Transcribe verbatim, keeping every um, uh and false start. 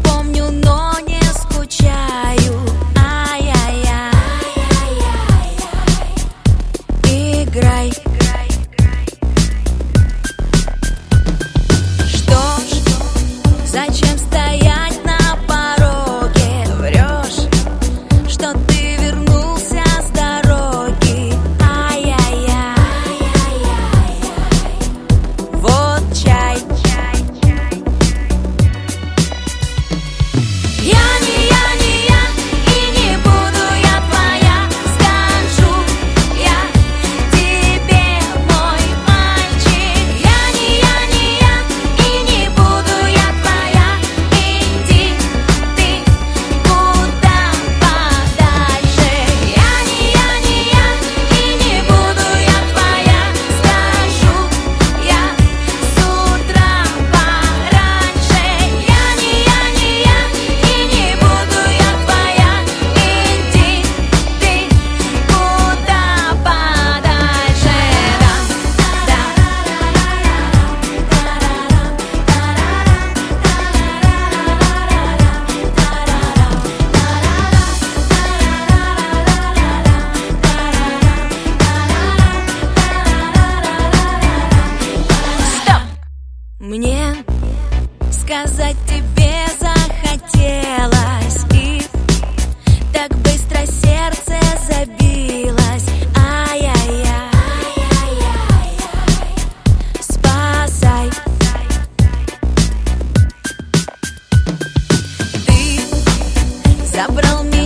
помню, но не скучаю. Ай-яй-яй, играй. Что ж, зачем стоять на пороге? Врешь, что ты вернулся с дороги. Ай-яй-яй, вот чай. Я не я, не я, и не буду я твоя. Скажу я тебе, мой мальчик. Я не я, не я, и не буду я твоя. Иди ты куда подальше. Я не я, не я, и не буду я твоя. Скажу я с утра пораньше. Я не я, не я, и не буду я твоя. Иди ты куда подальше. Стоп! Мне сказать тебе захотелось, и так быстро сердце забилось. Ай-яй-яй, спасай. Ты забрал меня.